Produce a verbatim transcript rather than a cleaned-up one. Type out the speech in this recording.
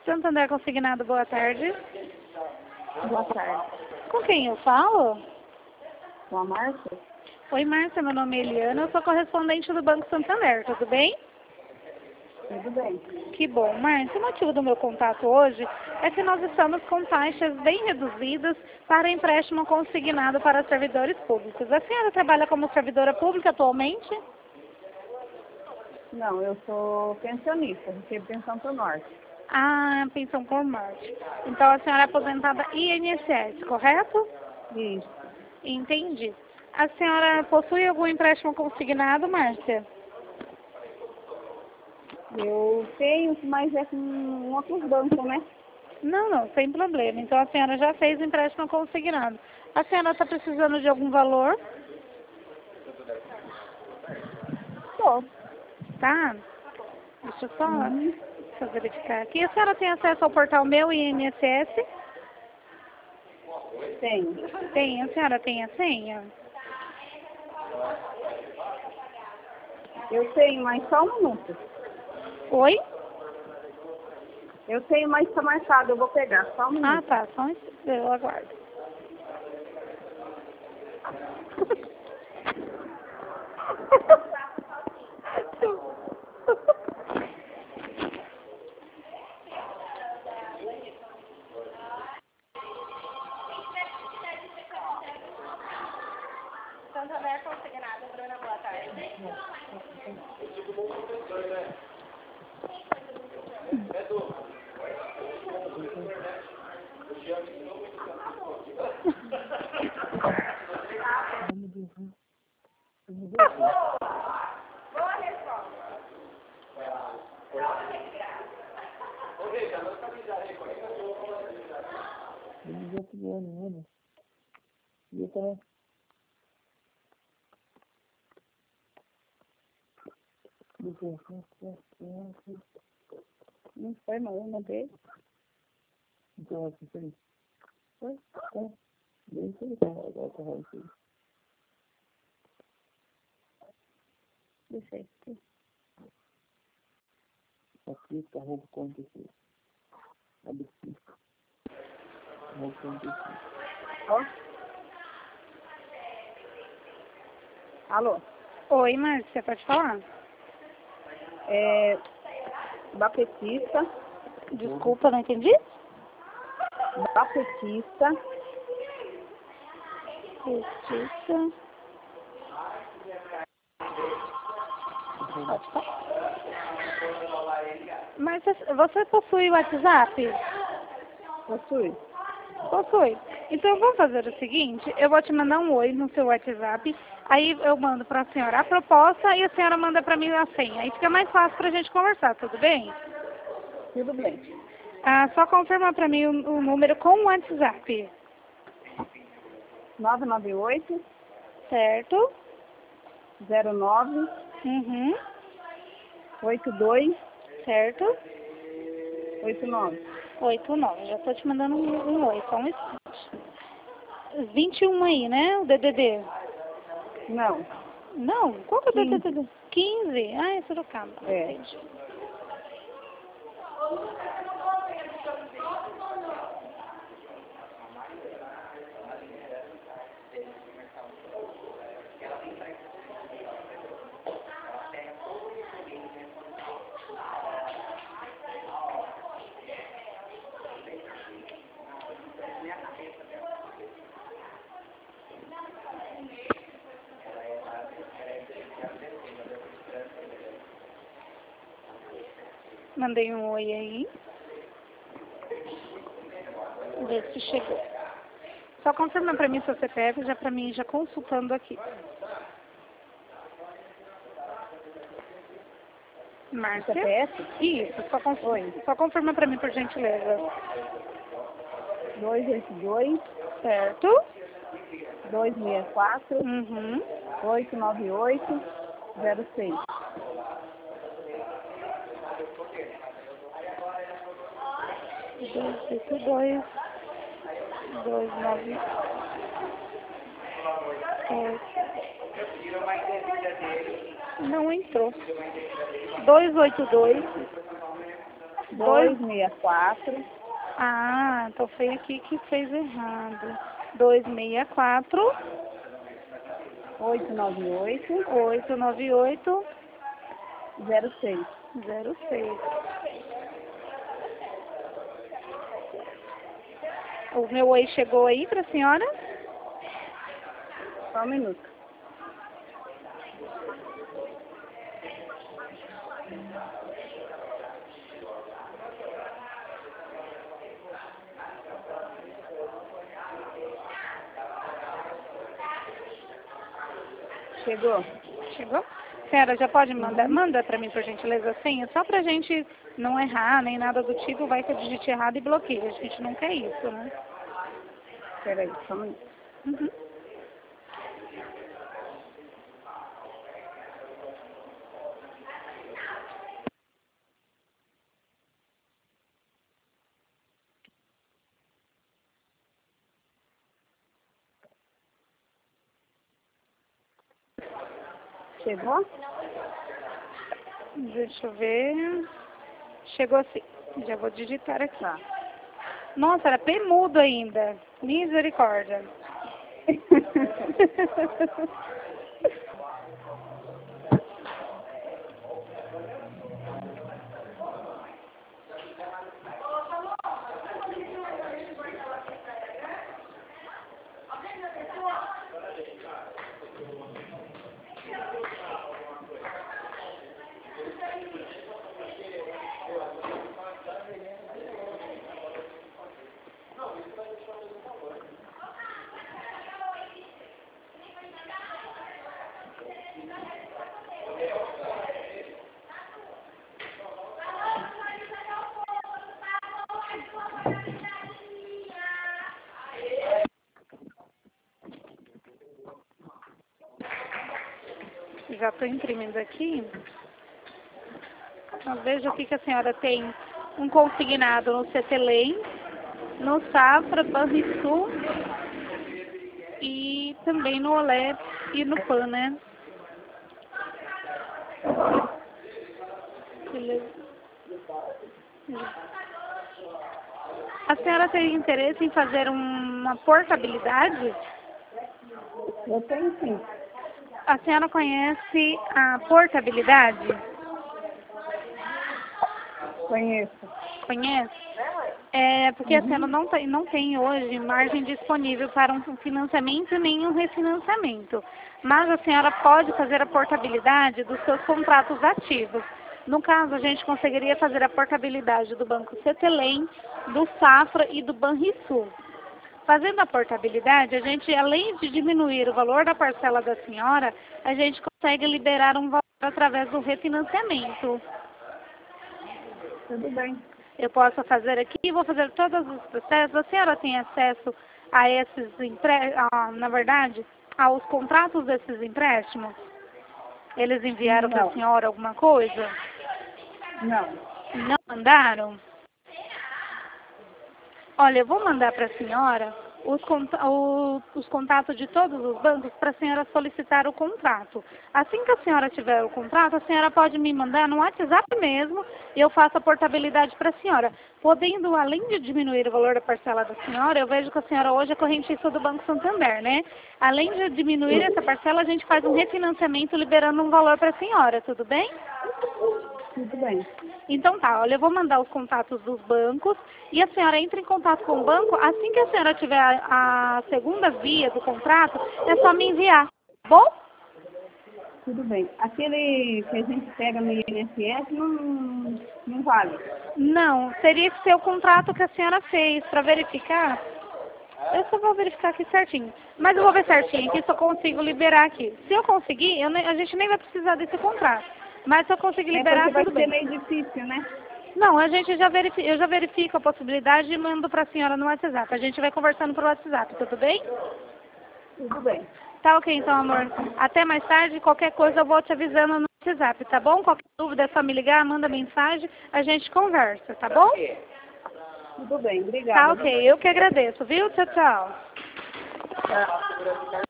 Santander Consignado, boa tarde. Boa tarde. Com quem eu falo? Com a Márcia? Oi, Márcia, meu nome é Eliana, eu sou correspondente do Banco Santander, tudo bem? Tudo bem. Que bom, Márcia. O motivo do meu contato hoje é que nós estamos com taxas bem reduzidas para empréstimo consignado para servidores públicos. A senhora trabalha como servidora pública atualmente? Não, eu sou pensionista, recebo pensão pro norte. Ah, pensão por morte. Então a senhora é aposentada I N S S, correto? Isso. Entendi. A senhora possui algum empréstimo consignado, Márcia? Eu tenho, mas é com outros bancos, né? Não, não, sem problema. Então a senhora já fez empréstimo consignado. A senhora está precisando de algum valor? Tô. Tá? Deixa eu só Uhum. deixa eu verificar aqui. A senhora tem acesso ao portal Meu I N S S? Tenho. Tem. A senhora tem a senha? Eu tenho, mas só um minuto. Oi? Eu tenho, mas tá marcado, eu vou pegar, só um minuto. Ah, tá. Só um ins- eu aguardo. Santander Consignado, Bruna, boa tarde. Não foi, mas eu mandei. Então, assim, foi isso. Foi? É. Bem interessante. Agora tá errado isso aí. Deixei aqui. Aqui tá roubo conta aqui. Abre aqui. Roubo conta aqui. Ó. Alô? Oi, Márcia, pode falar? É... Bapetista. Desculpa, não entendi? Bapetista. Justiça. Pode falar. Márcia, você possui o WhatsApp? Possui. Possui. Então vamos fazer o seguinte, eu vou te mandar um oi no seu WhatsApp, aí eu mando para a senhora a proposta e a senhora manda para mim a senha. Aí fica mais fácil para a gente conversar, tudo bem? Tudo bem. Ah, só confirma para mim o, o número com o WhatsApp. nove nove oito, Certo? zero nove, Uhum. oito dois, Certo? oito nove. oito nove. Já estou te mandando um, um oi, só um instante. vinte e um aí, né? O D D D. Não. Não? Qual que é o quinze. D D D? quinze. Ah, é Sorocaba. É. Entendi. Mandei um oi aí. Vê se chegou. Só confirma pra mim seu C P F, já pra mim, já consultando aqui. Márcia? C P F? Isso, só, conf... só confirma pra mim, por gentileza. dois oito dois, Certo? dois seis quatro, Uhum. oito nove oito, zero seis. dois oito dois, dois nove oito. Não entrou. dois oito dois, dois seis quatro. Ah, então foi aqui que fez errado. dois seis quatro. oito nove oito. oito nove oito. zero seis. zero seis. O meu oi chegou aí para a senhora? Só um minuto. Chegou? Chegou? Senhora, já pode mandar? Manda para mim, por gentileza, a senha, só para a gente não errar, nem nada do tipo, vai que eu digite errado e bloqueia. A gente não quer isso, né? Peraí, só um minuto. Uhum. Chegou? Deixa eu ver. Chegou sim. Já vou digitar aqui. Tá. Nossa, era bem mudo ainda. Misericórdia. Já estou imprimindo aqui. Então, veja aqui que a senhora tem um consignado no Cetelém, no Safra, Banrisul e também no Olé e no Pan, né? Beleza. A senhora tem interesse em fazer uma portabilidade? Eu tenho sim. A senhora conhece a portabilidade? Conheço. Conhece? É porque Uhum. a senhora não tem, não tem hoje margem disponível para um financiamento nem um refinanciamento. Mas a senhora pode fazer a portabilidade dos seus contratos ativos. No caso, a gente conseguiria fazer a portabilidade do Banco Cetelém, do Safra e do Banrisul. Fazendo a portabilidade, a gente, além de diminuir o valor da parcela da senhora, a gente consegue liberar um valor através do refinanciamento. Tudo bem. Eu posso fazer aqui, vou fazer todos os processos. A senhora tem acesso a esses empréstimos, na verdade, aos contratos desses empréstimos? Eles enviaram para a senhora alguma coisa? Não. Não mandaram? Olha, eu vou mandar para a senhora os, o, os contatos de todos os bancos para a senhora solicitar o contrato. Assim que a senhora tiver o contrato, a senhora pode me mandar no WhatsApp mesmo e eu faço a portabilidade para a senhora. Podendo, além de diminuir o valor da parcela da senhora, eu vejo que a senhora hoje é correntista do Banco Santander, né? Além de diminuir essa parcela, a gente faz um refinanciamento liberando um valor para a senhora, tudo bem? Tudo bem. Então tá, olha, eu vou mandar os contatos dos bancos e a senhora entra em contato com o banco. Assim que a senhora tiver a, a segunda via do contrato, é só me enviar, tá bom? Tudo bem. Aquele que a gente pega no I N S S não, não vale? Não, teria que ser o contrato que a senhora fez para verificar. Eu só vou verificar aqui certinho. Mas eu vou ver certinho aqui se eu consigo liberar aqui. Se eu conseguir, eu nem, a gente nem vai precisar desse contrato. Mas se eu conseguir liberar, é porque tudo vai bem. ser meio difícil, né? Não, a gente já verifica, eu já verifico a possibilidade e mando para a senhora no WhatsApp. A gente vai conversando por WhatsApp, tudo bem? Tudo bem. Tá ok, então, amor. Até mais tarde. Qualquer coisa eu vou te avisando no WhatsApp, tá bom? Qualquer dúvida é só me ligar, manda mensagem, a gente conversa, tá bom? Tudo bem, obrigada. Tá ok, eu que agradeço, viu? Tchau, tchau. Tchau.